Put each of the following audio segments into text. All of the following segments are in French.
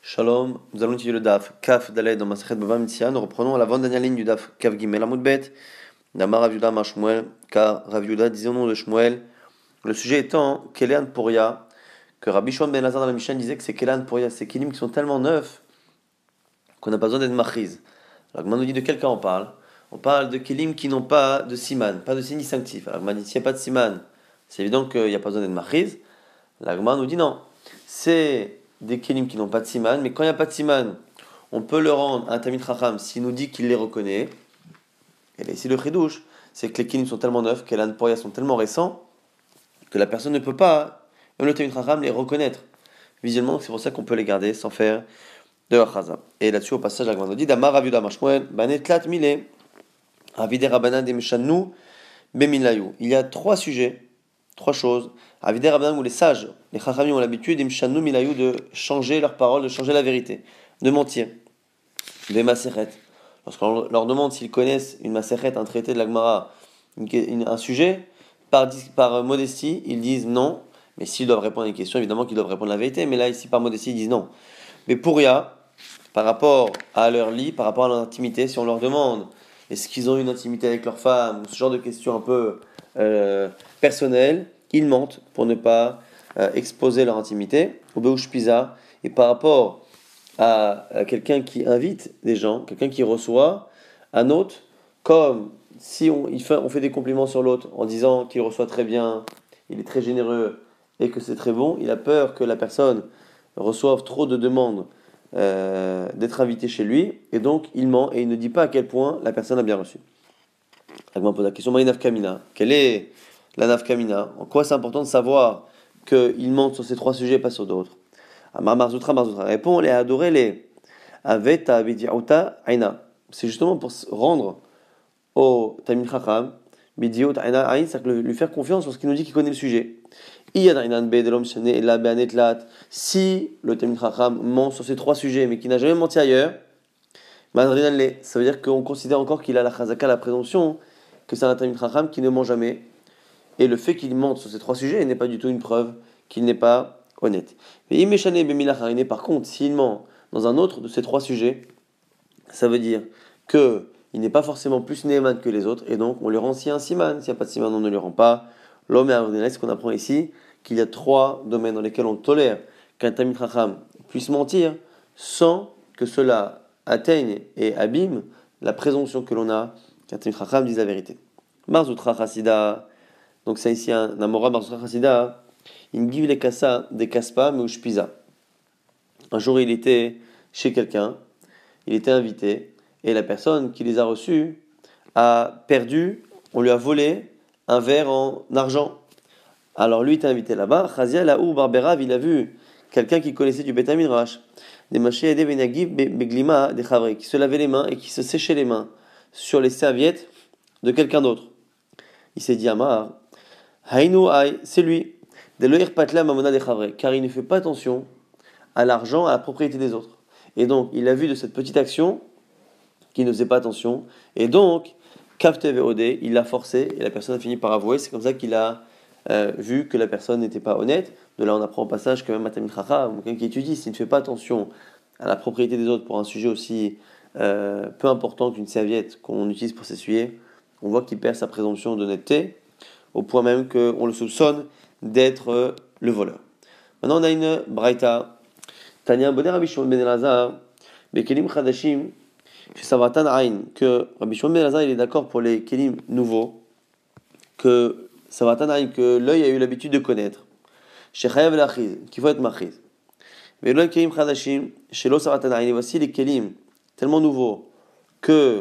Shalom, nous allons étudier le DAF Kaf Daled dans Masechet Bava Metzia. Nous reprenons à la dernière ligne du DAF Kaf Gimel Amud Bet d'Amar Rav Yuda Mar Shmuel, car Rav Yuda disait au nom de Shmuel. Le sujet étant Kelan Poria, que Rabbi Shimon ben Lazar dans la Mishnah disait que c'est Kelan Poria, ces kelim qui sont tellement neufs qu'on n'a pas besoin d'être machiz. Alors Gman nous dit de quel cas on parle. On parle de kelim qui n'ont pas de siman, pas de signe distinctif. Alors Gman dit s'il n'y a pas de siman, c'est évident qu'il n'y a pas besoin d'être machiz. La Gman nous dit non, c'est des kelim qui n'ont pas de siman, mais quand il n'y a pas de siman, on peut le rendre à un Tamid Chacham s'il nous dit qu'il les reconnaît. Et là, ici le chidouche, c'est que les kelim sont tellement neufs, que les Poria sont tellement récents, que la personne ne peut pas, même le Tamid Chacham, les reconnaître visuellement. C'est pour ça qu'on peut les garder sans faire de Hachaza. Et là-dessus, au passage, la Gemara nous dit Damar Rav Yuda Mar Shmuel, Banetlat Mile, Avider Rabbanan de Meshanu, Bemilayu. Il y a trois sujets. Trois choses. Avider Rabbanan, où les sages, les Chachamim ont l'habitude, Imshanu Milayu, de changer leurs paroles, de changer la vérité, de mentir. Des Maseret. Lorsqu'on leur demande s'ils connaissent une Maseret, un traité de la Gemara, un sujet, par modestie, ils disent non. Mais s'ils doivent répondre à une question, évidemment qu'ils doivent répondre la vérité. Mais là, ici, par modestie, ils disent non. Mais pour Ria, par rapport à leur lit, par rapport à leur intimité, si on leur demande est-ce qu'ils ont une intimité avec leur femme, ce genre de questions un peu personnelles, ils mentent pour ne pas exposer leur intimité. Au Beush Pisa, et par rapport à quelqu'un qui invite des gens, quelqu'un qui reçoit un autre, comme si on fait des compliments sur l'autre en disant qu'il reçoit très bien, il est très généreux et que c'est très bon, il a peur que la personne reçoive trop de demandes d'être invité chez lui, et donc il ment et il ne dit pas à quel point la personne a bien reçu. Agma pose la question, Maï Nafkamina, quelle est la Nafkamina? En quoi c'est important de savoir qu'il ment sur ces trois sujets et pas sur d'autres? Amar Marzoutra répond, les adorer les Aveta Bidiauta Aina. C'est justement pour rendre au Tamil Chacham Bidiot Aina Ain, c'est-à-dire lui faire confiance lorsqu'il nous dit qu'il connaît le sujet. Si le Tamil Chacham ment sur ces trois sujets, mais qu'il n'a jamais menti ailleurs, ça veut dire qu'on considère encore qu'il a la chazaka, la présomption, que c'est un Tamil Chacham qui ne ment jamais. Et le fait qu'il mente sur ces trois sujets n'est pas du tout une preuve qu'il n'est pas honnête. Mais par contre, s'il ment dans un autre de ces trois sujets, ça veut dire qu'il n'est pas forcément plus néman que les autres, et donc on lui rend si un siman. S'il n'y a pas de siman, on ne lui rend pas. L'homme est ce qu'on apprend ici, qu'il y a trois domaines dans lesquels on tolère qu'un Tamid Chacham puisse mentir sans que cela atteigne et abîme la présomption que l'on a qu'un Tamid Chacham dise la vérité. Marzoutra Chassida, donc c'est ici un Amora Marzoutra Chassida, il give les kassa des kaspa mais ushpiza. Un jour il était chez quelqu'un, il était invité, et la personne qui les a reçus a perdu, on lui a volé un verre en argent. Alors lui était invité là-bas, Chazia Laou Barberav, il a vu quelqu'un qui connaissait du Beth Midrash, des machés et des Benagiv Beglima, des Chavri, qui se lavait les mains et qui se séchait les mains sur les serviettes de quelqu'un d'autre. Il s'est dit Amar, Hainu Ay, c'est lui, de Loïr Patla Mamona des Chavri, car il ne fait pas attention à l'argent, à la propriété des autres. Et donc, il a vu de cette petite action qu'il ne faisait pas attention, et donc, Kafte VOD, il l'a forcé, et la personne a fini par avouer. C'est comme ça qu'il a vu que la personne n'était pas honnête. De là, on apprend au passage que même un Tamid Chacham, quelqu'un qui étudie, s'il ne fait pas attention à la propriété des autres pour un sujet aussi peu important qu'une serviette qu'on utilise pour s'essuyer, on voit qu'il perd sa présomption d'honnêteté, au point même qu'on le soupçonne d'être le voleur. Maintenant, on a une braïta. Tanya Boner Rabbi Shimon ben Elazar, Bekelim Chadashim, chez Savatan Ain, que Rabbi Shimon ben Elazar il est d'accord pour les kelim nouveaux, que Savatan Ain, que l'œil a eu l'habitude de connaître, chez Chayav el-Achiz, qu'il faut être machiz. Mais l'œil kelim Chadashim, chez l'eau Savatan Ain, et voici les kelim tellement nouveaux que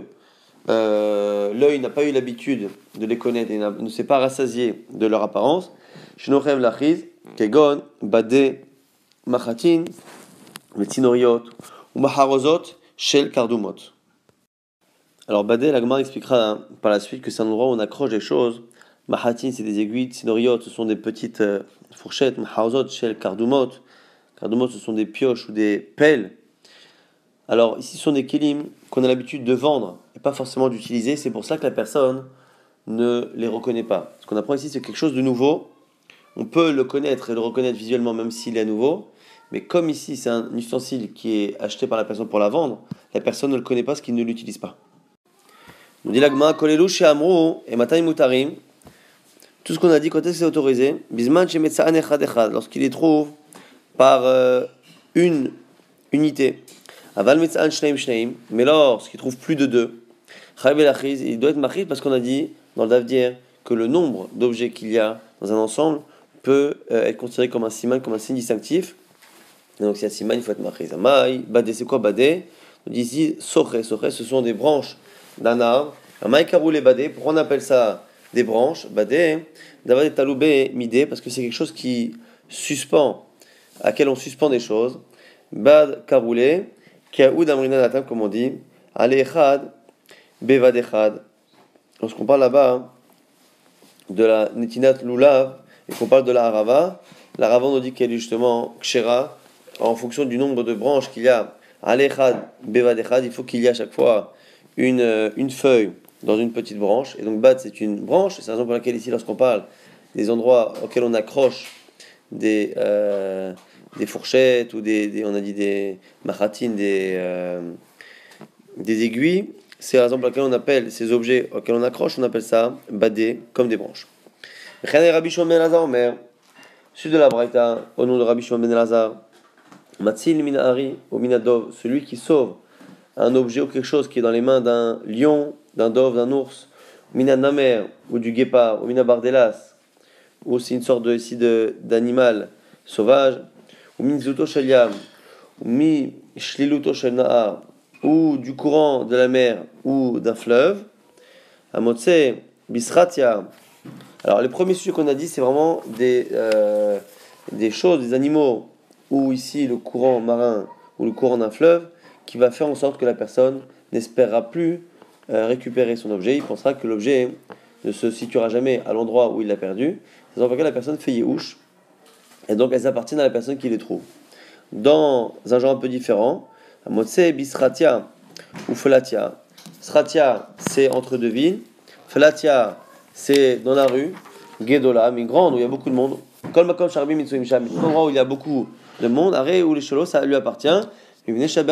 l'œil n'a pas eu l'habitude de les connaître et ne s'est pas rassasié de leur apparence, chez Nochev el-Achiz, Kegon, Bade, Machatin, Metzinoriot, ou Maharozot, Shel Kardumot. Alors Badé, la Gemara expliquera par la suite que c'est un endroit où on accroche des choses. Mahatin, c'est des aiguilles, Tzinoriot, ce sont des petites fourchettes, Maharozot, Shel Kardumot. Kardumot, ce sont des pioches ou des pelles. Alors ici, ce sont des kelim qu'on a l'habitude de vendre et pas forcément d'utiliser. C'est pour ça que la personne ne les reconnaît pas. Ce qu'on apprend ici, c'est quelque chose de nouveau. On peut le connaître et le reconnaître visuellement, même s'il est nouveau. Mais comme ici, c'est un ustensile qui est acheté par la personne pour la vendre, la personne ne le connaît pas parce qu'il ne l'utilise pas. Nous dit l'agma, kolelu chez Amrou et matai mutarim. Tout ce qu'on a dit, quand est-ce que c'est autorisé? Bisman chez Metsaan echad echad, lorsqu'il les trouve par une unité. Aval Metsaan shneim shneim, mais lorsqu'il trouve plus de deux, Chayv el achiz, il doit être machiz parce qu'on a dit dans le daf d'hier que le nombre d'objets qu'il y a dans un ensemble peut être considéré comme un siman, comme un signe distinctif. Et donc, s'il y a siman, il faut être machiz. Amaï, badé, c'est quoi badé? On dit ici, soche, ce sont des branches d'un arbre. Amaï karoulé badé, pourquoi on appelle ça des branches? Badé, d'avoir des taloubé midé, parce que c'est quelque chose qui suspend, à laquelle on suspend des choses. Bad karoulé, kiaoud amrina latam, comme on dit. Ale echad, bevad echad. Lorsqu'on parle là-bas de la netinat lulav, et qu'on parle de la harava on nous dit qu'elle est justement kshera, en fonction du nombre de branches qu'il y a. Alechad, bevad echad, il faut qu'il y ait à chaque fois une feuille dans une petite branche. Et donc bad, c'est une branche. C'est la raison pour laquelle ici, lorsqu'on parle des endroits auxquels on accroche des fourchettes ou on a dit des machatines, des aiguilles, c'est la raison pour laquelle on appelle ces objets auxquels on accroche, on appelle ça badé, comme des branches. Rabbi Shimon ben Elazar Omer, suite de la Braïta, au nom de Rabbi Shimon ben Elazar, Matzil minahari ou minadov, celui qui sauve un objet ou quelque chose qui est dans les mains d'un lion, d'un dove, d'un ours, minanamer ou du guépard, ou minabardelas, ou c'est une sorte d'animal sauvage, ou minzuto shel yam, ou mi shliluto shel nahar, ou du courant de la mer ou d'un fleuve, amotse bisratia. Alors les premiers sujets qu'on a dit, c'est vraiment des choses, des animaux, ou ici le courant marin ou le courant d'un fleuve, qui va faire en sorte que la personne n'espérera plus récupérer son objet. Il pensera que l'objet ne se situera jamais à l'endroit où il l'a perdu. C'est pour ça que la personne fait yéhouch, et donc elles appartiennent à la personne qui les trouve. Dans un genre un peu différent, amotse bisratia ou felatia. Sratia, c'est entre deux villes. Felatia, c'est dans la rue. Gedola, mais grande, où il y a beaucoup de monde. Kol makom sharbi mitsuim sham, un endroit où il y a beaucoup de monde. Arrêt où les cholos, ça lui appartient. Et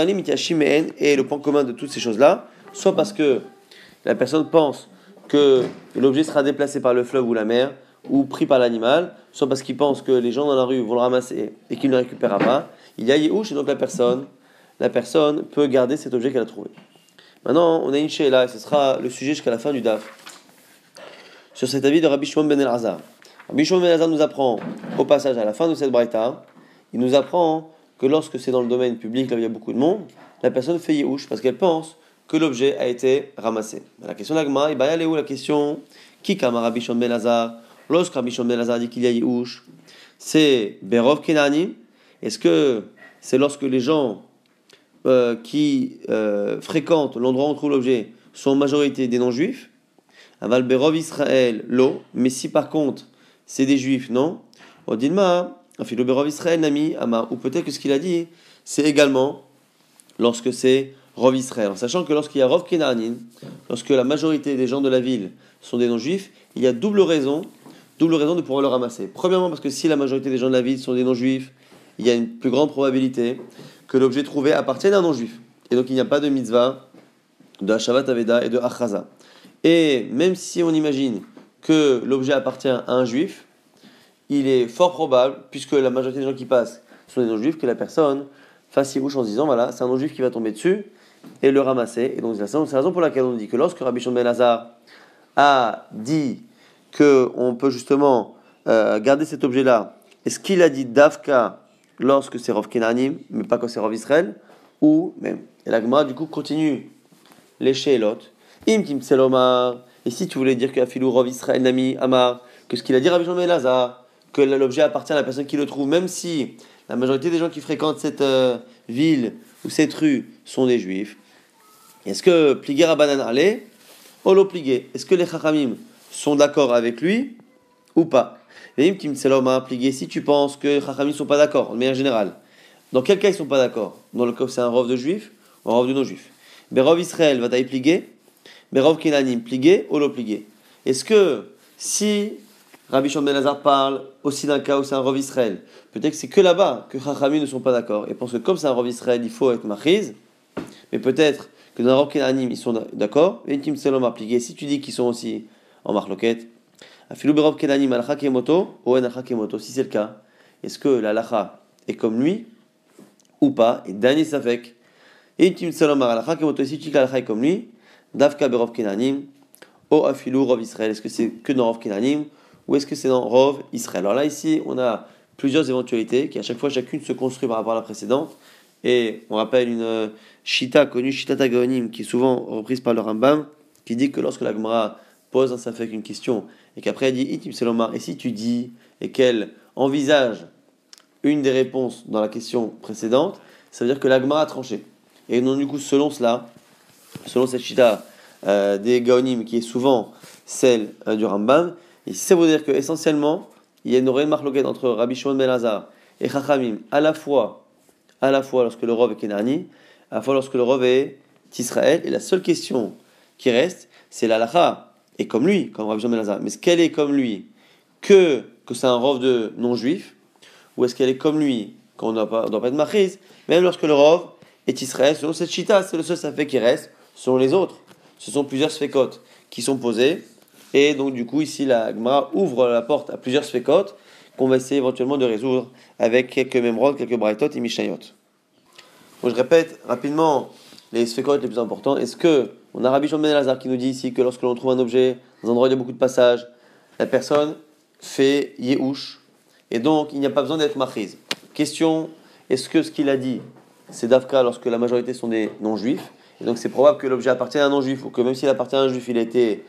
le point commun de toutes ces choses-là, soit parce que la personne pense que l'objet sera déplacé par le fleuve ou la mer, ou pris par l'animal, soit parce qu'il pense que les gens dans la rue vont le ramasser et qu'il ne le récupérera pas. Il y a Yehush, et donc la personne peut garder cet objet qu'elle a trouvé. Maintenant, on a une sheila, et ce sera le sujet jusqu'à la fin du daf, sur cet avis de Rabbi Shimon ben Elazar. Rabbi Shimon ben Elazar nous apprend, au passage à la fin de cette braïta, il nous apprend que lorsque c'est dans le domaine public, là où il y a beaucoup de monde, la personne fait Yehush, parce qu'elle pense que l'objet a été ramassé. La question d'Agma, il va y aller où la question qui kama Rabbi Shimon ben Elazar? Lorsque Rabbi Shimon ben Elazar dit qu'il y a Yehush, c'est Berov Kenani. Est-ce que c'est lorsque les gens qui fréquentent l'endroit où on trouve l'objet sont en majorité des non-juifs? Aval Berov Israël, lo. Mais si par contre c'est des juifs, non? Odilma, Afilo Berov Israël, Nami, Ama. Ou peut-être que ce qu'il a dit, c'est également lorsque c'est Rov Israël. En sachant que lorsqu'il y a Rov Kenanin, lorsque la majorité des gens de la ville sont des non-juifs, il y a double raison de pouvoir le ramasser. Premièrement, parce que si la majorité des gens de la ville sont des non-juifs, il y a une plus grande probabilité que l'objet trouvé appartienne à un non-juif. Et donc il n'y a pas de mitzvah, de Hashavat Aveda et de Achaza. Et même si on imagine que l'objet appartient à un juif, il est fort probable, puisque la majorité des gens qui passent sont des non-juifs, que la personne fasse yéhouch en se disant, voilà, c'est un non-juif qui va tomber dessus et le ramasser. Et donc c'est la raison pour laquelle on dit que lorsque Rabbi Shimon ben Elazar a dit qu'on peut justement garder cet objet-là, est-ce qu'il a dit Davka lorsque c'est Rov Kenanim, mais pas quand c'est Rov Israël, ou même, et la Gemara du coup continue les Sheelot, Im Kim Tselomar, et si tu voulais dire que Afilou Rov Israël Nami Amar, que ce qu'il a dit Rabbi Shimon ben Elazar, que l'objet appartient à la personne qui le trouve, même si la majorité des gens qui fréquentent cette ville ou cette rue sont des juifs, est-ce que Pliguer à Banan allait, Olo Pliguer, est-ce que les Chachamim sont d'accord avec lui ou pas? Et Im Kim Tselomar Pliguer, si tu penses que les Chachamim ne sont pas d'accord, de manière générale, dans quel cas ils ne sont pas d'accord? Dans le cas où c'est un Rov de juif ou un Rov de non-juif? Berov Israël va tailler Pliguer, Berov Kenanim Pliguer, Olo Pliguer. Est-ce que si Rabbi Shimon ben Elazar parle aussi d'un cas où c'est un Rov Israël. Peut-être que c'est que là-bas que Chachamim ne sont pas d'accord et pensent que comme c'est un Rov Israël, il faut être machiz. Mais peut-être que dans un Rov Kenanim, ils sont d'accord. Et Tim Selom appliqué. Si tu dis qu'ils sont aussi en marloquette, Afilou berov Kenanim alacha kemoto, ou en alacha kemoto. Si c'est le cas, est-ce que la halacha est comme lui ou pas? Et dernier safek. Et Tim Selom alacha kemoto. Si tu dis que la halacha est comme lui, Davka berov Kenanim, ou Afilou Rov Israël. Est-ce que c'est que dans Rov Kenanim ou est-ce que c'est dans Rov Israël? Alors là, ici, on a plusieurs éventualités qui à chaque fois chacune se construit par rapport à la précédente. Et on rappelle une shita connue, shita Gaonim, qui est souvent reprise par le Rambam, qui dit que lorsque la Gemara pose un safek, une question, et qu'après elle dit itim selomar, et si tu dis, et qu'elle envisage une des réponses dans la question précédente, ça veut dire que la Gemara a tranché. Et donc du coup, selon cela, selon cette shita des Gaonim, qui est souvent celle du Rambam, et ça veut dire que essentiellement, il y a une réelle marloquette entre Rabbi Shimon ben Elazar et Chachamim, à la fois lorsque le Rov est Kenani, à la fois lorsque le Rov est Israël. Et la seule question qui reste, c'est la halacha est comme lui, comme Rabbi Shimon ben Elazar. Mais est-ce qu'elle est comme lui que c'est un Rov de non-juif, ou est-ce qu'elle est comme lui quand on ne doit pas être machiz, même lorsque le Rov est Israël? Selon cette chita, c'est le seul safek qui reste. Selon les autres, ce sont plusieurs sfekot qui sont posés. Et donc du coup, ici, la Gemara ouvre la porte à plusieurs sfekot qu'on va essayer éventuellement de résoudre avec quelques memrod, quelques braïtot et mishnayot. Bon, je répète rapidement les sfekot les plus importants. Est-ce que on a Rabbi Shimon ben Elazar qui nous dit ici que lorsque l'on trouve un objet dans un endroit où il y a beaucoup de passages, la personne fait yéhouch et donc il n'y a pas besoin d'être machiz. Question, est-ce que ce qu'il a dit c'est d'Afka lorsque la majorité sont des non-juifs et donc c'est probable que l'objet appartient à un non-juif ou que même s'il appartient à un juif, il a été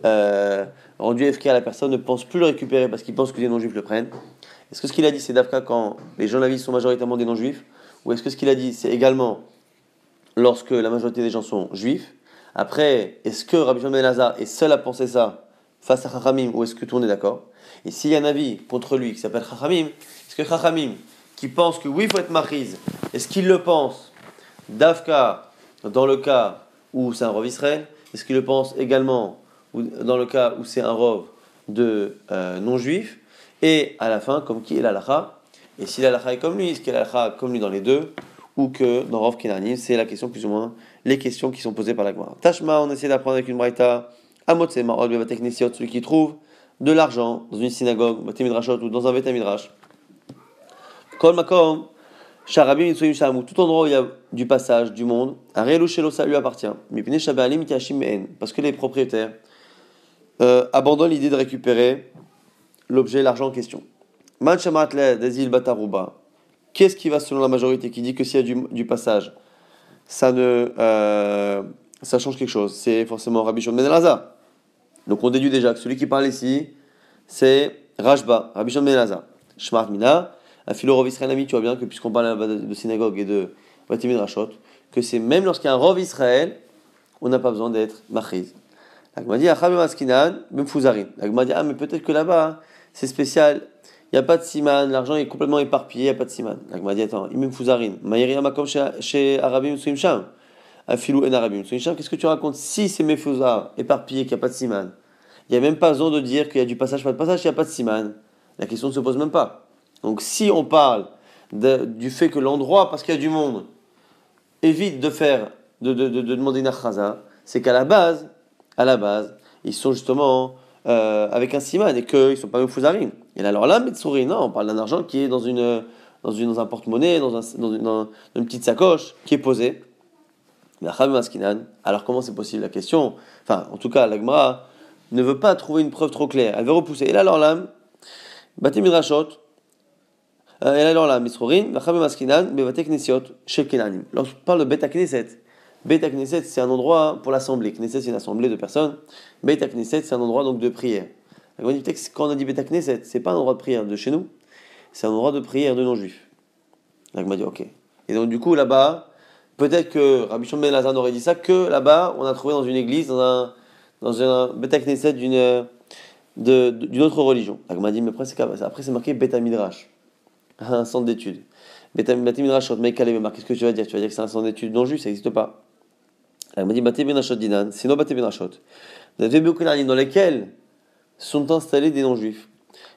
rendu FK, la personne ne pense plus le récupérer parce qu'il pense que les non-juifs le prennent. Est-ce que ce qu'il a dit c'est d'Afka quand les gens de la vie sont majoritairement des non-juifs, ou est-ce que ce qu'il a dit c'est également lorsque la majorité des gens sont juifs? Après, est-ce que Rabbi Shimon ben Elazar est seul à penser ça face à Chachamim, ou est-ce que tout le monde est d'accord? Et s'il y a un avis contre lui qui s'appelle Chachamim, est-ce que Chachamim qui pense que oui il faut être machiz, est-ce qu'il le pense d'Afka dans le cas où c'est un Rov Israël? Est-ce qu'il le pense également dans le cas où c'est un Rov de non-juif? Et à la fin, comme qui est l'alacha? Et si l'alacha est comme lui, est-ce qu'il y a l'alacha comme lui dans les deux? Ou que dans Rov Kenanim, c'est la question plus ou moins, les questions qui sont posées par la Gemara. Tashma, on essaie d'apprendre avec une braïta. Amot c'est ma'od bevatek nesiot, celui qui trouve de l'argent dans une synagogue, bate midrashot, ou dans un bete midrash. Kol makom, sharabim mitsuim shamu, tout endroit où il y a du passage, du monde, arelu shelo, ça lui appartient. Mipne shabalim itashim me'en, parce que les propriétaires abandonnent l'idée de récupérer l'objet, l'argent en question. Man shamat le dazil bataruba. Qu'est-ce qui va selon la majorité qui dit que s'il y a du passage, ça change quelque chose? C'est forcément Rabbi Shimon ben Elazar. Donc on déduit déjà que celui qui parle ici, c'est Rashba, Rabbi Shimon ben Elazar. Shmart mina, afilo Rov Israël ami, tu vois bien que puisqu'on parle de synagogue et de bate midrashot, que c'est même lorsqu'il y a un Rov Israël, on n'a pas besoin d'être machiz. La Gemara dit Achab maskinan bemfuzarin. La Gemara dit mais peut-être que là-bas c'est spécial. Il n'y a pas de siman, l'argent est complètement éparpillé, il n'y a pas de siman. La Gemara dit attends, imem fuzarin. Maïria makom chez Arabim Suim Sham. Afilou en Arabim Suim Sham. Qu'est-ce que tu racontes? Si c'est mefuzar, éparpillé, qu'il n'y a pas de siman, il n'y a même pas besoin de dire qu'il y a du passage, pas de passage, il n'y a pas de siman. La question ne se pose même pas. Donc si on parle du fait que l'endroit, parce qu'il y a du monde, évite de demander une achaza, c'est qu'à la base, ils sont justement avec un siman et qu'ils ne sont pas mefouzarim. Et là, alors là, Metsouri, non, on parle d'un argent qui est dans un porte-monnaie, dans une petite sacoche qui est posée. Alors comment c'est possible la question? Enfin, en tout cas, la Gemara ne veut pas trouver une preuve trop claire. Elle veut repousser. Et là, alors là, Batim Midrashot, et là, alors là, Metsouri, Vachabim Askinan, Bevate Knesiot, Shel Kenanim. Lorsqu'on parle de Beta Knesset, Beta Knesset, c'est un endroit pour l'assemblée. Knesset, c'est une assemblée de personnes. Beta Knesset, c'est un endroit donc de prière. Quand on a dit Beta Knesset, c'est pas un endroit de prière de chez nous, c'est un endroit de prière de non-juifs. La Gemara dit ok. Et donc du coup là-bas, peut-être que Rabbi Shimon ben Elazar aurait dit ça que là-bas, on a trouvé dans une église, dans un Beta Knesset d'une autre religion. La Gemara dit mais après c'est marqué Beta Midrash, un centre d'études. Beta Midrash, qu'est-ce que tu vas dire? Tu vas dire que c'est un centre d'études non-juif, ça n'existe pas. La Gemara dit Bata Midrashot dinan, sinon Bata Midrashot. Dans lesquels sont installés des non-juifs.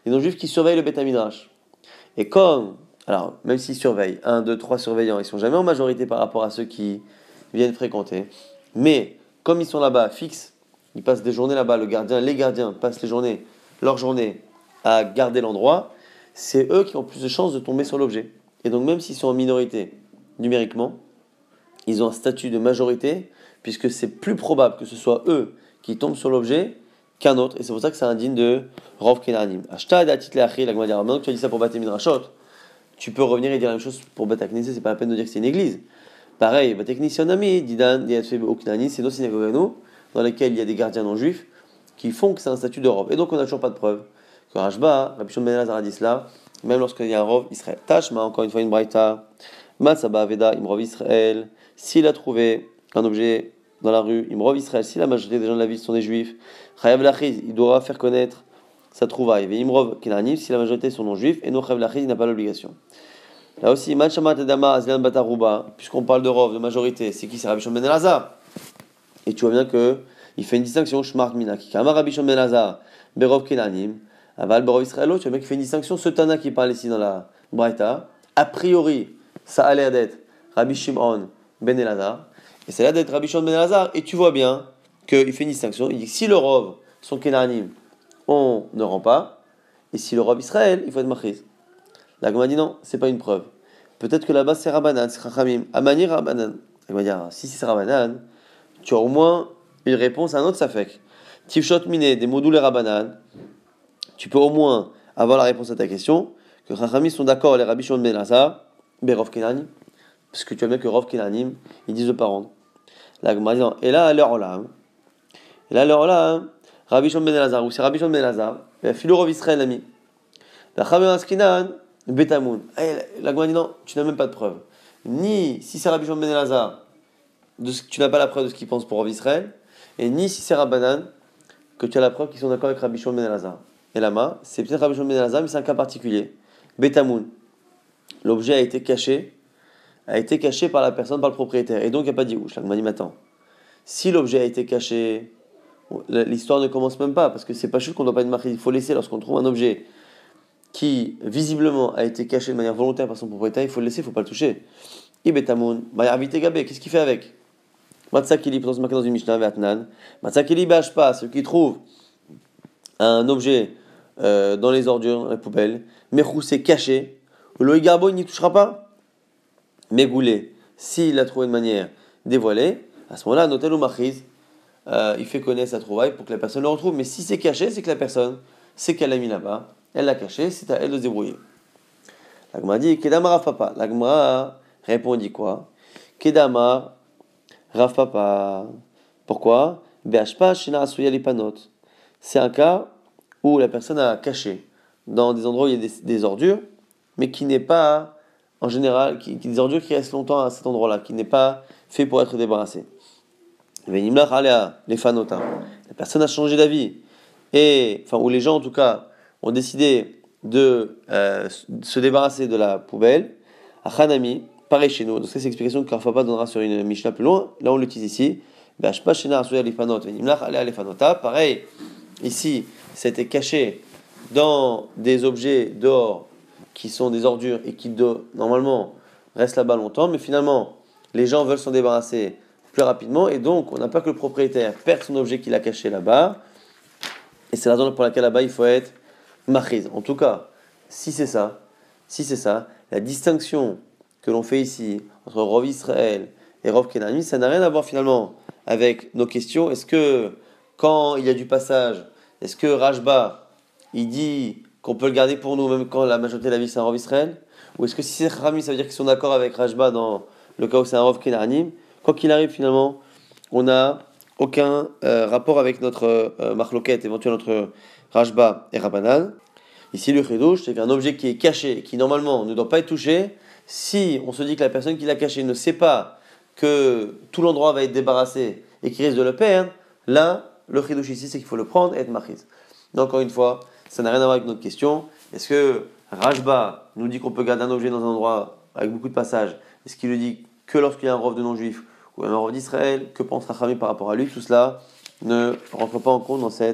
les non-juifs qui surveillent le Beth Midrash. Et comme, alors même s'ils surveillent, 1, 2, 3 surveillants, ils sont jamais en majorité par rapport à ceux qui viennent fréquenter, mais comme ils sont là-bas fixes, ils passent des journées là-bas, les gardiens passent leur journée à garder l'endroit, c'est eux qui ont plus de chances de tomber sur l'objet. Et donc même s'ils sont en minorité numériquement, ils ont un statut de majorité, puisque c'est plus probable que ce soit eux qui tombent sur l'objet qu'un autre, et c'est pour ça que c'est indigne de Rov Kenanim. Ashta datit le'achi, la Gemara dira, maintenant que tu as dit ça pour Bate Midrashot, tu peux revenir et dire la même chose pour Bate Knesset, c'est pas la peine de dire que c'est une église. Pareil, Bate Knesset Didan, Diatfe Oknani, c'est nos synagogues à nous, dans lesquelles il y a des gardiens non juifs, qui font que c'est un statut de Rov. Et donc on n'a toujours pas de preuve que Rashba, Rabbi Shimon ben Elazar a dit cela, même lorsqu'il y a un Rov Israël. Tashma, encore une fois une braïta, Matzaba Aveda, Imrov Israël, s'il a trouvé un objet dans la rue, Imrov Israël, si la majorité des gens de la ville sont des juifs, Chayav Lachiz, il doit faire connaître sa trouvaille. Et Imrov Kenanim, si la majorité sont non juifs, et non Chayav Lachiz, il n'a pas l'obligation. Là aussi, Manchamat Edama Azlan Bataruba, puisqu'on parle de Rov, de majorité, c'est qui? C'est Rabbi Shimon ben Elazar. Et tu vois bien qu'il fait une distinction, Shmart Mina, qui Kama Rabbi Shimon ben Elazar, Berov Kenanim, Aval Berov Israëlo, tu vois bien qu'il fait une distinction, ce Tana qui parle ici dans la Braïta, a priori, ça a l'air d'être Rabbi Shimon ben Elazar, et c'est là d'être Rabbi Shimon ben Elazar, et tu vois bien qu'il fait une distinction, il dit que si le Rov sont Kenanim, on ne rend pas, et si le Rov Israël, il faut être Machiz. La Gemara dit non, c'est pas une preuve. Peut-être que là-bas c'est Rabbanan, c'est Chachamim, Amani Rabbanan. La Gemara dit, si c'est Rabbanan, tu as au moins une réponse à un autre Safek. Tifshot Mine, des modules Rabbanan, tu peux au moins avoir la réponse à ta question, que Chachamim sont d'accord, les Rabbi Shimon ben Elazar, Berov Kenanim, parce que tu vois bien que Rov Kenanim, ils disent de pas rendre. La Gemara dit non, et là, à l'heure là, Rabbi Shimon ben Elazar, ou c'est Rabbi Shimon ben Elazar, et Philo Rov Israël l'ami. La Chavim Askinan, Betamoun. La Gemara dit non, tu n'as même pas de preuve. Ni si c'est Rabbi Shimon ben Elazar, tu n'as pas la preuve de ce qu'il pense pour Rov Israël, et ni si c'est Rabbanan, que tu as la preuve qu'ils sont d'accord avec Rabbi Shimon ben Elazar. Et là-bas, c'est peut-être Rabbi Shimon ben Elazar, mais c'est un cas particulier. Betamoun. L'objet a été caché par la personne, par le propriétaire. Et donc, il n'y a pas d'Irouche. La Gemara dit maintenant, si l'objet a été caché, l'histoire ne commence même pas, parce que c'est pas juste qu'on ne doit pas être marié. Il faut laisser, lorsqu'on trouve un objet qui visiblement a été caché de manière volontaire par son propriétaire, il faut le laisser, il ne faut pas le toucher. Ibetamoun, Bayarvite Gabé, qu'est-ce qu'il fait avec? Matsakili, peut-on se marquer dans une Mishnah, Vatnan. Matsakili Bashpa, ceux qui trouvent un objet dans les ordures, dans la poubelle, Mechou, c'est caché, le Igarbo, il n'y touchera pas. Mégoulé, s'il l'a trouvé de manière dévoilée, à ce moment-là, Notel ou Machiz, il fait connaître sa trouvaille pour que la personne le retrouve. Mais si c'est caché, c'est que la personne sait qu'elle l'a mis là-bas, elle l'a caché, c'est à elle de se débrouiller. L'Agma dit Kedama Rav Papa. L'Agma répond, dit quoi? Kedama Rav Papa. Pourquoi? Be'ashpa shena asuya lipanot. C'est un cas où la personne a caché dans des endroits où il y a des ordures, mais qui n'est pas, en général, des ordures qui restent longtemps à cet endroit-là, qui n'est pas fait pour être débarrassé. Venimlach alea lefanota. La personne a changé d'avis, ou les gens en tout cas ont décidé de se débarrasser de la poubelle. Achanami, pareil chez nous. Donc ça, c'est l'explication que Rav Papa donnera sur une Mishnah plus loin. Là, on l'utilise ici. Pareil, ici, c'était caché dans des objets dehors qui sont des ordures et qui normalement restent là-bas longtemps, mais finalement, les gens veulent s'en débarrasser plus rapidement, et donc on n'a pas que le propriétaire perd son objet qu'il a caché là-bas, et c'est la raison pour laquelle là-bas il faut être machiz. En tout cas, si c'est ça, la distinction que l'on fait ici entre Rov Israël et Rov Kenanim, ça n'a rien à voir finalement avec nos questions. Est-ce que quand il y a du passage, est-ce que Rashba il dit qu'on peut le garder pour nous même quand la majorité de la vie c'est un Rov Israël, ou est-ce que si c'est Chachamim, ça veut dire qu'ils sont d'accord avec Rashba dans le cas où c'est un Rov Kenanim? Quoi qu'il arrive, finalement, on n'a aucun rapport avec notre marloquette, éventuellement notre Rashba et Rabbanan. Ici, le chidouche, c'est qu'un objet qui est caché, qui normalement ne doit pas être touché, si on se dit que la personne qui l'a caché ne sait pas que tout l'endroit va être débarrassé et qu'il risque de le perdre, là, le chidouche ici, c'est qu'il faut le prendre et être machiz. Donc, encore une fois, ça n'a rien à voir avec notre question. Est-ce que Rashba nous dit qu'on peut garder un objet dans un endroit avec beaucoup de passages? Est-ce qu'il le dit que lorsqu'il y a un rov de non-juif ou un rov d'Israël? Que pense Rachamim par rapport à lui? Tout cela ne rentre pas en compte dans cette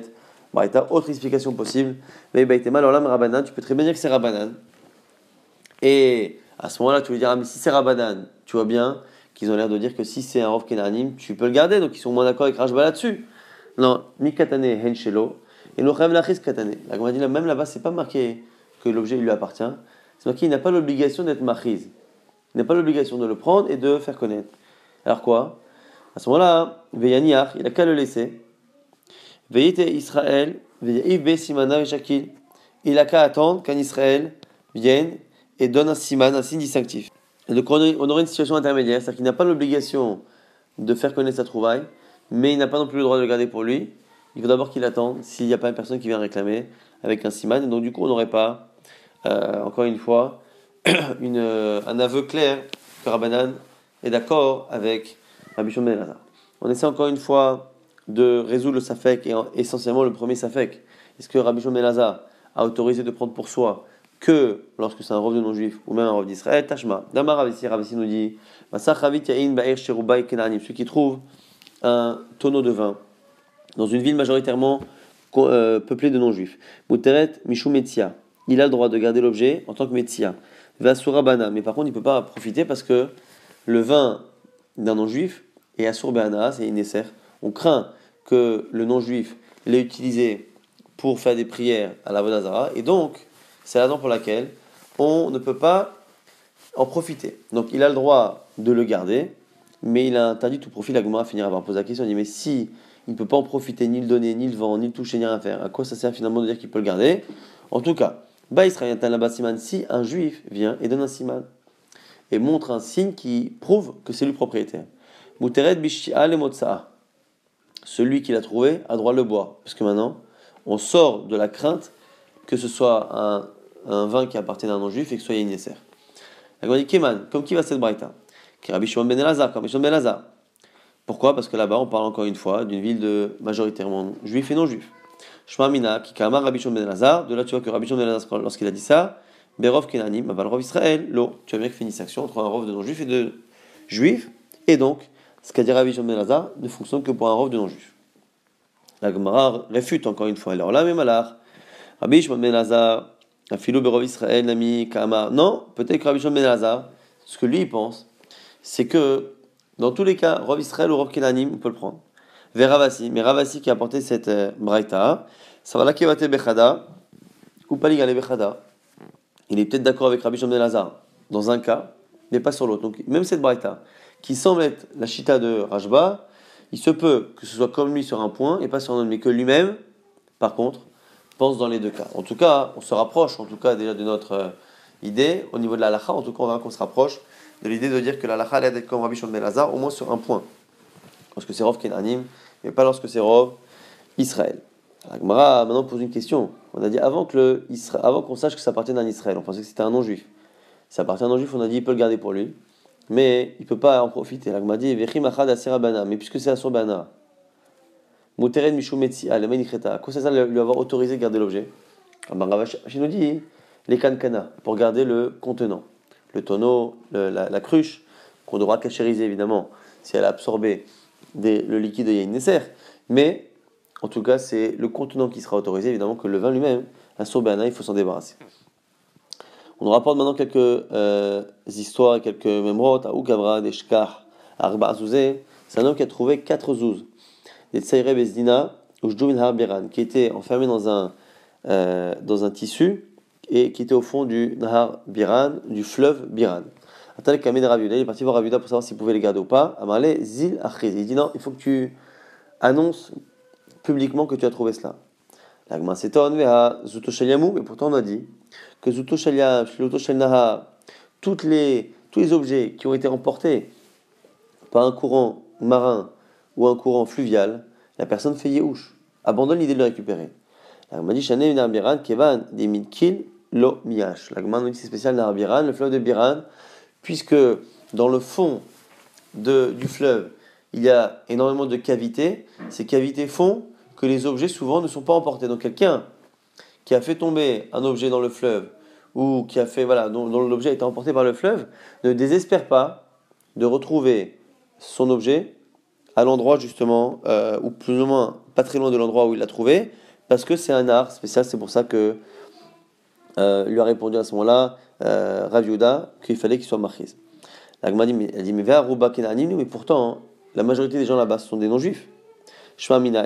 Braïta, autre explication possible. Mais Baïtema, alors là, Rabbanan, tu peux très bien dire que c'est Rabbanan. Et à ce moment-là, tu veux dire, ah, mais si c'est Rabbanan, tu vois bien qu'ils ont l'air de dire que si c'est un Rav Kenanim, tu peux le garder, donc ils sont moins d'accord avec Rajba là-dessus. Non, mi katane hen shelo, et lo chayav lachis katane. La Gemara dit là, même là-bas, c'est pas marqué que l'objet lui appartient, c'est marqué qu'il n'a pas l'obligation d'être machiz. Il n'a pas l'obligation de le prendre et de faire connaître. Alors quoi? À ce moment-là, veyaniach, il a qu'à le laisser. Veyite Israël, veyaïv be simana veshakil. Il a qu'à attendre qu'un Israël vienne et donne un siman, un signe distinctif. Et donc on aurait une situation intermédiaire, c'est-à-dire qu'il n'a pas l'obligation de faire connaître sa trouvaille, mais il n'a pas non plus le droit de le garder pour lui. Il faut d'abord qu'il attende s'il n'y a pas une personne qui vient réclamer avec un siman. Et donc du coup, on n'aurait pas, encore une fois, un aveu clair que Rabbanan est d'accord avec Rabbi Shimon ben Elazar. On essaie encore une fois de résoudre le safek, et essentiellement le premier safek. Est-ce que Rabbi Shimon ben Elazar a autorisé de prendre pour soi que lorsque c'est un rov de non-juif ou même un rov d'Israël? Tashma. Damar Ravisi nous dit celui qui trouve un tonneau de vin dans une ville majoritairement peuplée de non-juifs. Muteret Mishum Metzia. Il a le droit de garder l'objet en tant que Metzia. Vasura Bana. Mais par contre, il ne peut pas profiter parce que le vin d'un non-juif est Asur Bana, c'est Inesser. On craint que le non-juif l'ait utilisé pour faire des prières à la Vodazara. Et donc, c'est la raison pour laquelle on ne peut pas en profiter. Donc il a le droit de le garder, mais il a interdit tout profit. La Gemara finira par poser la question, il dit mais si il ne peut pas en profiter, ni le donner, ni le vendre, ni le toucher, ni rien faire, à quoi ça sert finalement de dire qu'il peut le garder? En tout cas, Israël siman, si un juif vient et donne un siman, et montre un signe qui prouve que c'est lui le propriétaire. Muteret bishia le motsa'a. Celui qui l'a trouvé a droit de le boire, parce que maintenant, on sort de la crainte que ce soit un vin qui appartient à un non-juif et que ce soit Yénesser. La Gemara dit Keman, comme qui va cette braïta? Rabbi Shimon ben Elazar, comme Rabbi Shimon ben Elazar. Pourquoi? Parce que là-bas, on parle encore une fois d'une ville de majoritairement juifs et non-juifs. Shma Mina, qui kamar Rabbi Shimon ben Elazar. De là, tu vois que Rabbi Shimon ben Elazar, lorsqu'il a dit ça, Berov Kenanim, aval Rov Israël, lo. Tu vois bien qu'il fait une distinction entre un Rov de non-juifs et de juifs. Et donc, ce qu'a dit Rabbi Shimon ben Elazar ne fonctionne que pour un Rov de non-juifs. La Gemara réfute encore une fois. Alors là, même alors, Rabbi Shimon ben Elazar, Afilo Berov Israël, Nami Kamar. Non, peut-être que Rabbi Shimon ben Elazar, ce que lui il pense, c'est que dans tous les cas, Rov Israël ou Rov Kenanim, on peut le prendre. Vers Ravasi, mais Ravasi qui a apporté cette braïta, ça va là Kevate Bechada, ou Paligale Bechada. Il est peut-être d'accord avec Rabbi Shimon ben Elazar dans un cas, mais pas sur l'autre. Donc même cette braïta, qui semble être la chita de Rajba, il se peut que ce soit comme lui sur un point et pas sur un autre, mais que lui-même, par contre, pense dans les deux cas. En tout cas, on se rapproche, en tout cas déjà de notre idée au niveau de la halakha. En tout cas, on verra qu'on se rapproche de l'idée de dire que la halakha allait être comme Rabbi Shimon ben Elazar, au moins sur un point. Lorsque c'est Rov Kenanim, mais pas lorsque c'est Rov Israël. La Gemara maintenant pose une question. On a dit avant qu'on sache que ça appartient à un Israël, on pensait que c'était un non-juif. Si ça appartient à un non-juif, on a dit il peut le garder pour lui, mais il ne peut pas en profiter. La Gemara dit Vechim achad asera bana, mais puisque c'est Asur bana, Muteren Mishum Metzia, le Menikreta, à quoi ça sert lui avoir autorisé de garder l'objet? Ravashi nous dit les kankana, pour garder le contenant, le tonneau, la cruche, qu'on devra cachériser évidemment, si elle a absorbé le liquide de Yénesser, mais en tout cas c'est le contenant qui sera autorisé, évidemment que le vin lui-même, un sorbana, il faut s'en débarrasser. On nous rapporte maintenant quelques histoires, quelques memrot, à Oukavra, des Shkar, Arba Azouzé. C'est un homme qui a trouvé 4 zouz, des Tsaïre Bezdina, ou Jdoumin Har-Biran, qui étaient enfermés dans un tissu et qui étaient au fond du Nahar Biran, du fleuve Biran. Atal Kamed Raviuda, il est parti voir Raviuda pour savoir s'il pouvait les garder ou pas. Amarle Zil Achiz. Il dit non, il faut que tu annonces publiquement que tu as trouvé cela. L'agma s'étonne, Zuto Shaliamu, mais pourtant on a dit que Zuto Shaliam, Shluto Shalnaha, tous les objets qui ont été emportés par un courant marin ou un courant fluvial, la personne fait Yehush, abandonne l'idée de le récupérer. L'agma dit Shané Narbiran, Kevan, des Midkil, Lo Miyash. L'agma nous dit c'est spécial Narbiran, le fleuve de Biran, puisque dans le fond du fleuve, il y a énormément de cavités. Ces cavités font que les objets souvent ne sont pas emportés. Donc quelqu'un qui a fait tomber un objet dans le fleuve ou qui a fait dont l'objet a été emporté par le fleuve ne désespère pas de retrouver son objet à l'endroit justement ou plus ou moins pas très loin de l'endroit où il l'a trouvé, parce que c'est un art spécial, c'est pour ça que lui a répondu à ce moment-là Rav Yehuda qu'il fallait qu'il soit marquise. La Gemara dit, elle dit, mais pourtant, hein, la majorité des gens là-bas ce sont des non-juifs. Ça veut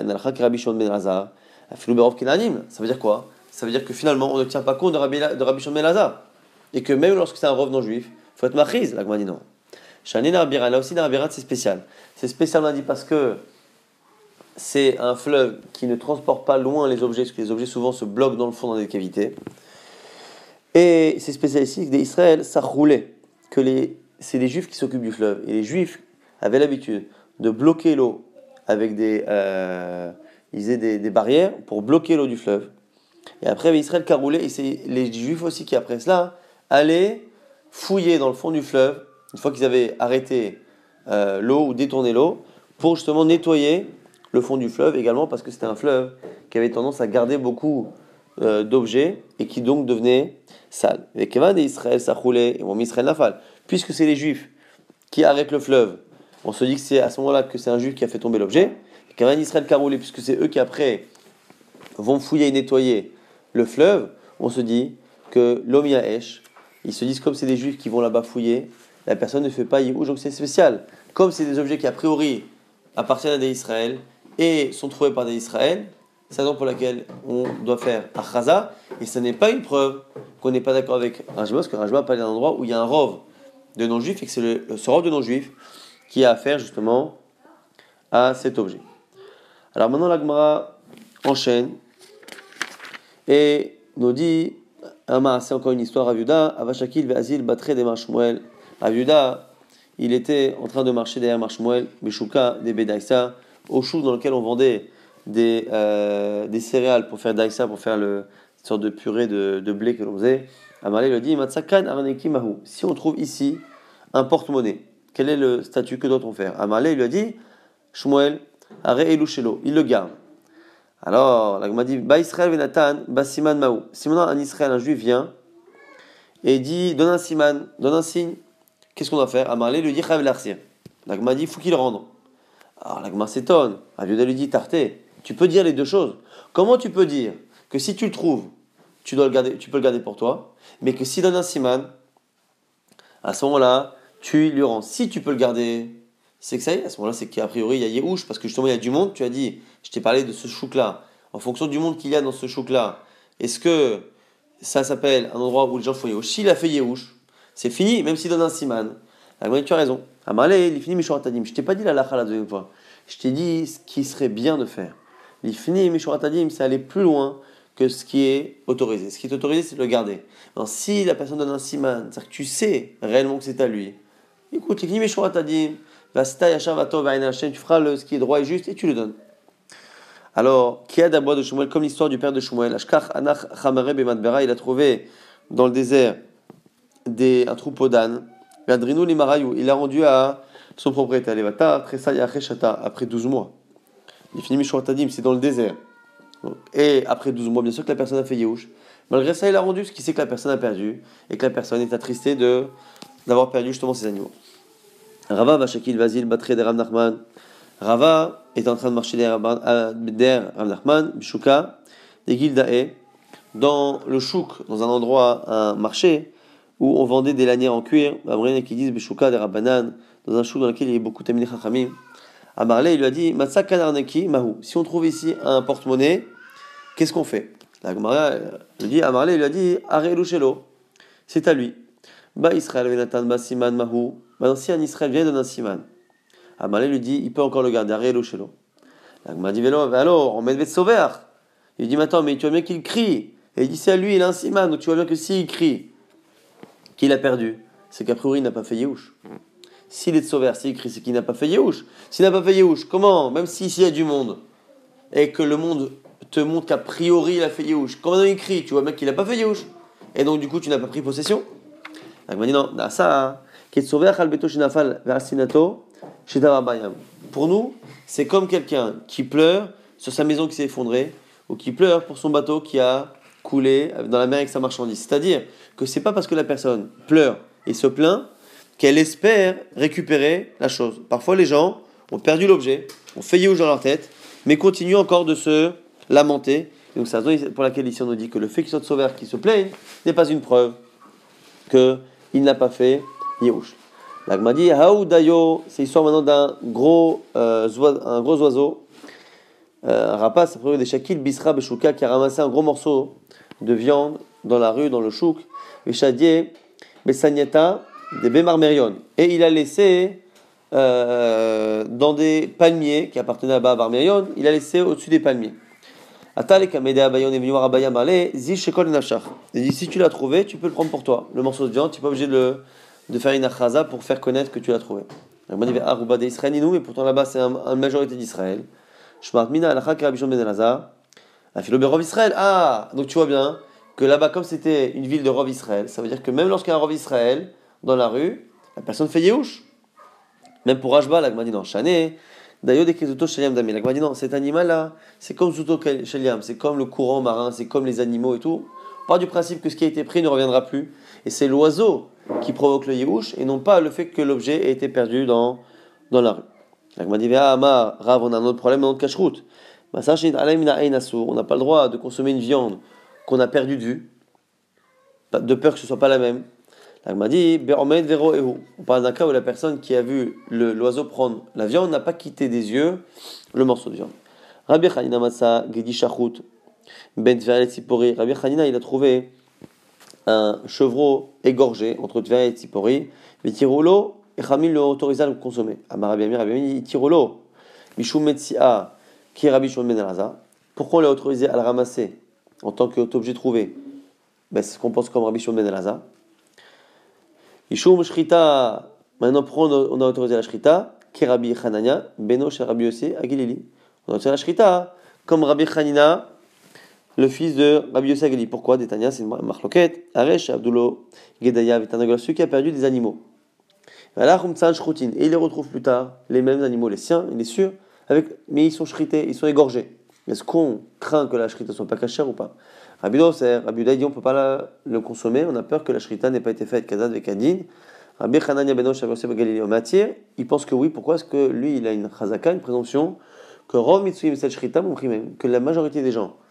dire quoi? Ça veut dire que finalement, on ne tient pas compte de Rabbi Shimon ben Elazar. Et que même lorsque c'est un rov non-juif, il faut être marquise. La Gemara dit non. Là aussi, Narabirat, c'est spécial. C'est spécial, on a dit, parce que c'est un fleuve qui ne transporte pas loin les objets, parce que les objets souvent se bloquent dans le fond, dans des cavités. Et c'est spécial ici que d'Israël, ça roulait. C'est les juifs qui s'occupent du fleuve. Et les juifs avaient l'habitude de bloquer l'eau avec des barrières pour bloquer l'eau du fleuve. Et après, il y avait Israël qui a roulé. Et c'est les juifs aussi qui, après cela, allaient fouiller dans le fond du fleuve, une fois qu'ils avaient arrêté l'eau ou détourné l'eau, pour justement nettoyer le fond du fleuve également, parce que c'était un fleuve qui avait tendance à garder beaucoup d'objets et qui donc devenait sale. Et Kevan et Israël, ça roulait, et Israël Nafal. Puisque c'est les juifs qui arrêtent le fleuve, on se dit que c'est à ce moment-là que c'est un juif qui a fait tomber l'objet. Et Kevan et Israël qui a roulé, puisque c'est eux qui après vont fouiller et nettoyer le fleuve, on se dit que l'homme Yaesh, ils se disent comme c'est des juifs qui vont là-bas fouiller, la personne ne fait pas Yehouch, donc c'est spécial. Comme c'est des objets qui a priori appartiennent à des Israël et sont trouvés par des Israël, c'est la raison pour laquelle on doit faire Achaza, et ce n'est pas une preuve qu'on n'est pas d'accord avec Rajma, parce que Rajma parle d'un endroit où il y a un rov de non-juifs, et que c'est ce rov de non-juifs qui a affaire justement à cet objet. Alors maintenant la Gemara enchaîne et nous dit, c'est encore une histoire, Rav Yehuda, Avashakil ve'azil batre de Marshmuel. Rav Yehuda, il était en train de marcher derrière Marshmuel, Beshuka, des Bedaïsa, au chou dans lequel on vendait des céréales pour faire daïsa, pour faire une sorte de purée de blé que l'on faisait. Amalé lui dit, Matsakan arneki mahu. Si on trouve ici un porte-monnaie, quel est le statut que doit-on faire? Amalé lui a dit, Shmuel, are elushelo, il le garde. Alors, la Gemara dit, Ba Israël venatan, ba siman mahu. Si maintenant un Israël, un juif vient et dit, donne un siman, donne un signe, qu'est-ce qu'on doit faire? Amalé lui dit, chayav l'arsir. La Gemara dit, il faut qu'il le rende. Alors la Gemara s'étonne. Rav Yehuda lui dit, Tarté, tu peux dire les deux choses. Comment tu peux dire que si tu le trouves, tu peux le garder pour toi, mais que s'il donne un siman, à ce moment-là, tu lui rends. Si tu peux le garder, c'est que ça y est, à ce moment-là, c'est qu'a priori, il y a Yehouch, parce que justement, il y a du monde. Tu as dit, je t'ai parlé de ce chouk-là. En fonction du monde qu'il y a dans ce chouk-là, est-ce que ça s'appelle un endroit où les gens font Yehouch? S'il a fait Yehouch, c'est fini, même s'il donne un siman. La Gemara dit, tu as raison. Amalé, l'ifni mishoratadim. Je t'ai pas dit la lacha la deuxième fois. Je t'ai dit ce qui serait bien de faire. L'ifni mishoratadim, c'est aller plus loin que ce qui est autorisé. Ce qui est autorisé, c'est de le garder. Alors, si la personne donne un siman, c'est-à-dire que tu sais réellement que c'est à lui, écoute, l'ifni mishoratadim, vasta yashav atov v'ayin Hashem, tu feras ce qui est droit et juste et tu le donnes. Alors, qui a d'abord de Shmuel, comme l'histoire du père de Shmuel, Ashkach anach chamare bemadbera, il a trouvé dans le désert un troupeau d'ânes. Il a rendu à son propriétaire. Après 12 mois. Il finit Mishoratadim, c'est dans le désert. Et après 12 mois, bien sûr que la personne a fait Yehouch. Malgré ça, il a rendu parce qu'il sait que la personne a perdu et que la personne est attristée d'avoir perdu justement ses animaux. Rava Vashakil Vazil Batre de Rav Nachman. Rava est en train de marcher derrière Rav Nachman, Bishuka, des Gildae, dans le chouk, dans un endroit, un marché, où on vendait des lanières en cuir, qui disent Beshuka des Rabbanan, dans un chouk dans lequel il y avait beaucoup de Tamil Chachamim. Amarle, il lui a dit Matsa Kanarneki Mahu. Si on trouve ici un porte-monnaie, qu'est-ce qu'on fait? La Gemara lui dit Amarle, il lui a dit Arelu Shelo, c'est à lui. Ba Israël Venatan Ba Siman Mahu. Maintenant, si un Israël vient donner un Siman, Amarle lui dit il peut encore le garder, Arelu Shelo. La Gemara dit alors, on met le sauver. Il dit mais attends, mais tu vois bien qu'il crie. Et il dit c'est à lui, il a un Siman, donc tu vois bien que s'il crie, qu'il a perdu, c'est qu'a priori il n'a pas fait Yehouch. S'il est de sauver, s'il crie, c'est qu'il n'a pas fait Yehouch. S'il n'a pas fait Yehouch, comment? Même si ici il y a du monde, et que le monde te montre qu'a priori il a fait Yehouch, comment il crie, tu vois bien qu'il n'a pas fait Yehouch. Et donc du coup tu n'as pas pris possession. Il m'a dit non, ça, pour nous, c'est comme quelqu'un qui pleure sur sa maison qui s'est effondrée, ou qui pleure pour son bateau qui a coulé dans la mer avec sa marchandise. C'est-à-dire que c'est pas parce que la personne pleure et se plaint qu'elle espère récupérer la chose. Parfois les gens ont perdu l'objet, ont fait Yehouch dans leur tête, mais continuent encore de se lamenter Donc c'est la raison pour laquelle ici on nous dit que le fait qu'il soit sauveur, qu'il se plaigne, n'est pas une preuve qu'il n'a pas fait Yehush. L'Agma dit Haoudayo, c'est l'histoire maintenant d'un gros oiseau, un rapace, après des shakil, bisra, beshuka, qui a ramassé un gros morceau de viande dans la rue, dans le chouk, Beshadier, Besanyata, des Bemarmerion. Et il a laissé dans des palmiers qui appartenaient à Barmerion, il a laissé au-dessus des palmiers. Atale Kamede Abayon est venu voir Abaya Marlé, Zish Shekol Nafshach. Il dit si tu l'as trouvé, tu peux le prendre pour toi. Le morceau de viande, tu n'es pas obligé de faire une achaza pour faire connaître que tu l'as trouvé. Moi, il dit Aruba de Israël, mais pourtant là-bas c'est une majorité d'Israël. Shmart Mina Alachak Rabishon Ben Elazar. Afilo Berov Israël. Ah, donc tu vois bien que là-bas, comme c'était une ville de Rov Israël, ça veut dire que même lorsqu'il y a un Rov Israël dans la rue, la personne fait Yehush. Même pour Rashba, l'Agma dit non, Chané. D'ailleurs, des Kezuto Sheliam Dami. L'Agma dit non, cet animal-là, c'est comme Zuto Sheliam, c'est comme le courant marin, c'est comme les animaux et tout. On part du principe que ce qui a été pris ne reviendra plus. Et c'est l'oiseau qui provoque le Yehush et non pas le fait que l'objet ait été perdu dans la rue. L'Agma dit Amar, Rav, on a un autre problème dans notre cache-route. On n'a pas le droit de consommer une viande qu'on a perdue de vue, de peur que ce ne soit pas la même. L'Agma dit, on parle d'un cas où la personne qui a vu l'oiseau prendre la viande n'a pas quitté des yeux le morceau de viande. Rabbi Chanina Matsa, Gedi Shachut, Ben Tveria et Tzipori. Rabbi Chanina, il a trouvé un chevreau égorgé entre Tveria et Tzipori. Vitirolo, et Chamil l'a autorisé à le consommer. Amar Rabbi Amir, Rabbi Amir, Tirolo, Mishum Metsia, qui est Rabbi Shimon Ben Elazar. Pourquoi on l'a autorisé à le ramasser en tant qu'objet trouvé? C'est ce qu'on pense comme Rabbi Shimon Ben Elazar. Ishum Shrita, maintenant pourquoi on a autorisé la Shrita? Qui est Rabbi Hanania, Beno chez Rabbi Yossi, Agilili. On a autorisé la Shrita comme Rabbi Hanina, le fils de Rabbi Yossi Agilili. Pourquoi? Détania, c'est une marloquette. Aresh Abdullo Gedaya, Vitanagol, celui qui a perdu des animaux. Et il les retrouve plus tard, les mêmes animaux, les siens, il est sûr, mais ils sont shrités, ils sont égorgés. Est-ce qu'on craint que la shrita ne soit pas cachère ou pas? Rabbi Uda dit on ne peut pas le consommer, on a peur que la shrita n'ait pas été faite Kazad Vekadin. Rabbi Hanania Beno Shavosé Galilée Matir, il pense que oui, pourquoi? Est-ce que lui il a une chazaka, une présomption, que Rov Mitsuyim Sel Shrita, que la majorité des gens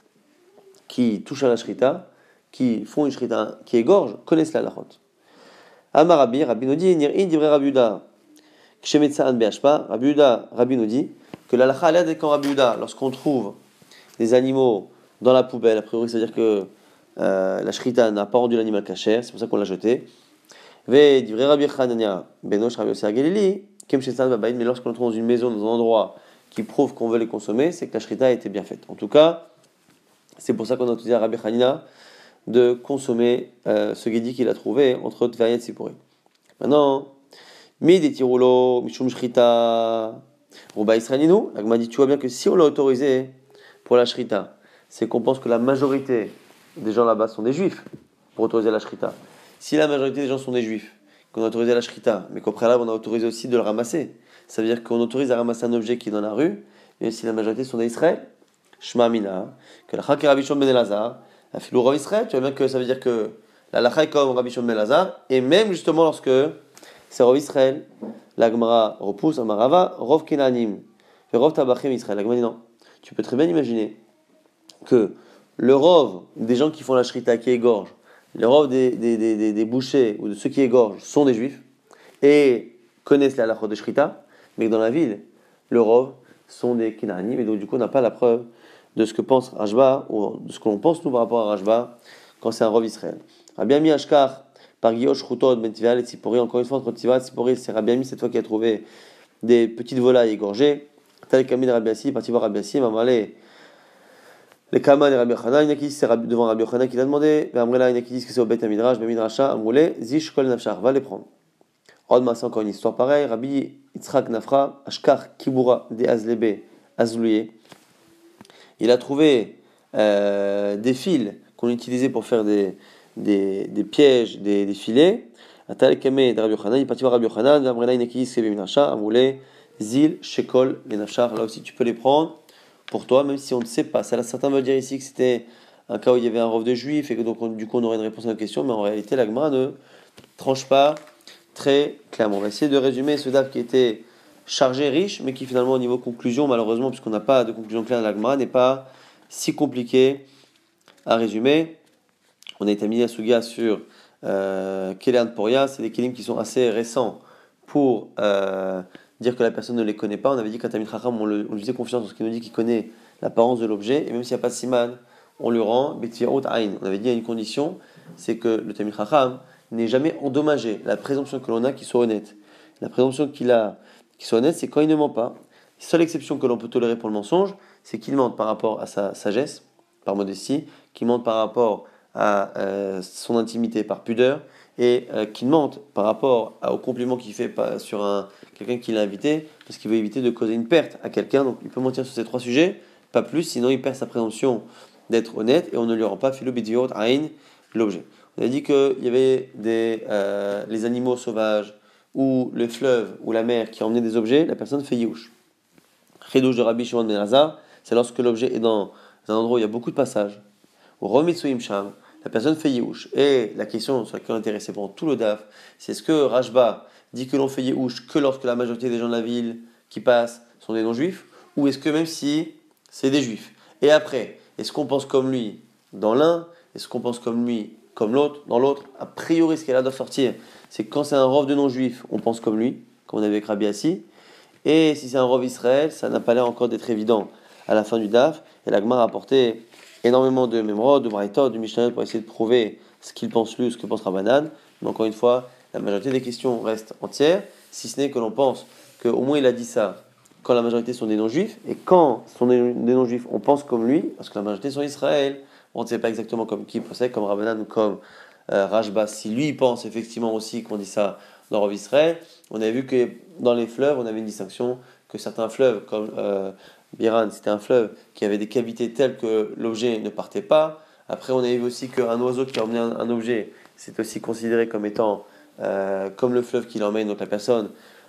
qui touchent à la shrita, qui font une shrita, qui égorgent, connaissent la halachot. Amar Rabbi nous dit, Nir'in divrei Rabbi Uda, Kshemetzaan Be'ashpa, Rabbi nous dit que la halakha est quand Rabbi Uda, lorsqu'on trouve des animaux dans la poubelle, a priori, c'est-à-dire que la shrita n'a pas rendu l'animal cachère, c'est pour ça qu'on l'a jeté. Ve divrei Rabbi Hanania, Benosh Rabbi Yossi Agelili, Kemshetzaan Babaïd, mais lorsqu'on le trouve dans une maison, dans un endroit qui prouve qu'on veut les consommer, c'est que la shrita a été bien faite. En tout cas, c'est pour ça qu'on a autorisé à Rabbi Hanina de consommer ce guédi qu'il a trouvé entre Tveria et Tzipori. Maintenant, Midi Tirulo, Mishum Shrita, Rouba Israelinu, l'Agma dit tu vois bien que si on l'a autorisé pour la Shrita, c'est qu'on pense que la majorité des gens là-bas sont des juifs pour autoriser la Shrita. Si la majorité des gens sont des juifs, qu'on a autorisé la Shrita, mais qu'au préalable on a autorisé aussi de le ramasser, ça veut dire qu'on autorise à ramasser un objet qui est dans la rue, et si la majorité sont d'Israël, Shma Mina, que la Chak Rabbi Shimon Ben Elazar, la Filou Rav Israël, tu vois bien que ça veut dire que la Lacha est comme Rabbi Shimon Ben Elazar, et même justement lorsque c'est Rav Israël, la Gemara repousse, Amarava, Rov Kenanim, et Rov Tabachim Israël. La Gemara dit non. Tu peux très bien imaginer que le Rov des gens qui font la Shrita, qui égorgent, le Rov des bouchers ou de ceux qui égorgent sont des juifs et connaissent la Halachot de Shrita, mais que dans la ville, le Rov sont des Kenanim, et donc du coup on n'a pas la preuve de ce que pense Rashba, ou de ce que l'on pense nous par rapport à Rashba, quand c'est un Rov Israël. Rabbi Ami Ashkar, par Giosh Routod, Ben Tveria et Tzipori, encore une fois, entre Tveria et Tzipori, c'est Rabbi Ami cette fois qui a trouvé des petites volailles égorgées. Tel Kamid Rabbi Assi, parti voir Rabbi Assi, Mamalé, les Kaman et Rabbi Yochanan, il y en a qui disent c'est devant Rabbi Yochanan qui l'a demandé, mais Amrela, il y en a qui disent que c'est au Beth Amidrash, Ben Midrasha, Amroulé, Zish Kol Nafshar, va les prendre. Rodma, c'est encore une histoire pareille, Rabbi Yitzhak Nafra, Ashkar Kibura de Azlebe, Azlouye. Il a trouvé des fils qu'on utilisait pour faire des pièges, des filets. Atal Kame de Rabbi Yochanan, il est parti voir Rabbi Yochanan, Amrela Inaki, c'est Beminasha, Amoulé, Zil, Shekol, Benachar. Là aussi, tu peux les prendre pour toi, même si on ne sait pas. Certains veulent dire ici que c'était un cas où il y avait un rov de juifs et que donc du coup on aurait une réponse à la question, mais en réalité, la Gemara ne tranche pas très clairement. On va essayer de résumer ce DAF qui était chargé, riche, mais qui finalement au niveau conclusion, malheureusement, puisqu'on n'a pas de conclusion claire de la Gemara, n'est pas si compliqué à résumer, on a établi la suga sur Kelean Poria, c'est des kelim qui sont assez récents pour dire que la personne ne les connaît pas. On avait dit qu'un Tamid Chacham, on lui faisait confiance parce qu'il nous dit qu'il connaît l'apparence de l'objet, et même s'il n'y a pas de siman, on le rend Betirot Aïn. On avait dit à une condition, c'est que le Tamid Chacham n'est jamais endommagé. La présomption que l'on a qu'il soit honnête. La présomption qu'il soit honnête, c'est quand il ne ment pas. La seule exception que l'on peut tolérer pour le mensonge, c'est qu'il mente par rapport à sa sagesse, par modestie, qu'il mente par rapport à son intimité, par pudeur, et qu'il mente par rapport au compliment qu'il fait sur quelqu'un qui l'a invité, parce qu'il veut éviter de causer une perte à quelqu'un. Donc il peut mentir sur ces trois sujets, pas plus, sinon il perd sa présomption d'être honnête, et on ne lui rend pas philo bidiot aïn, l'objet. On a dit qu'il y avait les animaux sauvages, ou le fleuve, ou la mer qui emmenaient des objets, la personne fait yiouch. Chidouche de Rabbi Shimon ben Elazar, c'est lorsque l'objet est dans un endroit où il y a beaucoup de passages. Ou Romitsuim Sham, la personne fait Yehush. Et la question sur laquelle on est intéressé pendant tout le DAF, c'est est-ce que Rashba dit que l'on fait Yehush que lorsque la majorité des gens de la ville qui passent sont des non-juifs, ou est-ce que même si c'est des juifs? Et après, est-ce qu'on pense comme lui dans l'un? Est-ce qu'on pense comme lui comme l'autre dans l'autre? A priori, ce qu'elle doit sortir, c'est que quand c'est un rov de non-juifs, on pense comme lui, comme on avait avec Rabbi Assi. Et si c'est un rov Israël, ça n'a pas l'air encore d'être évident à la fin du DAF. Et l'Agmar a apporté énormément de Memrod, de Braïtot, de Mishnah pour essayer de prouver ce qu'il pense lui ou ce que pense Rabbanan. Mais encore une fois, la majorité des questions restent entières, si ce n'est que l'on pense qu'au moins il a dit ça quand la majorité sont des non-juifs, et quand sont des non-juifs, on pense comme lui, parce que la majorité sont Israël. On ne sait pas exactement comme qui possède, comme Rabbanan ou comme Rashba. Si lui pense effectivement aussi qu'on dit ça dans Rav Israël, on a vu que dans les fleuves, on avait une distinction, que certains fleuves, comme Biran, c'était un fleuve qui avait des cavités telles que l'objet ne partait pas. Après, on a vu aussi qu'un oiseau qui a emmené un objet, c'est aussi considéré comme étant comme le fleuve qui l'emmène, donc la personne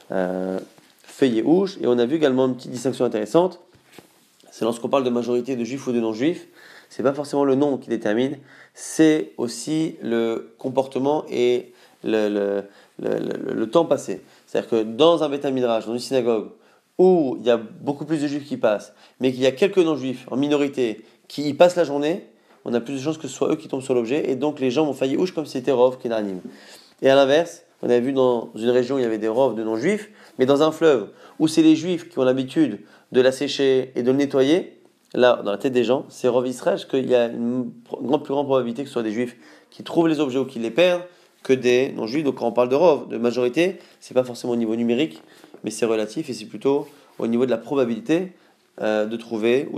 fait Yehush. Et on a vu également une petite distinction intéressante, c'est lorsqu'on parle de majorité de juifs ou de non-juifs, c'est pas forcément le nombre qui détermine, c'est aussi le comportement et le temps passé. C'est-à-dire que dans un Beth Midrash, dans une synagogue, où il y a beaucoup plus de juifs qui passent, mais qu'il y a quelques non-juifs en minorité qui y passent la journée, on a plus de chances que ce soit eux qui tombent sur l'objet, et donc les gens vont faillir ouche comme si c'était Rov qui n'anime. Et à l'inverse, on a vu dans une région où il y avait des Rov de non-juifs, mais dans un fleuve où c'est les juifs qui ont l'habitude de la sécher et de le nettoyer, là, dans la tête des gens, c'est Rov Israël, parce qu'il y a une plus grande probabilité que ce soit des juifs qui trouvent les objets ou qui les perdent, que des non-juifs. Donc quand on parle de Rov, de majorité, c'est pas forcément au niveau numérique, mais c'est relatif et c'est plutôt au niveau de la probabilité de trouver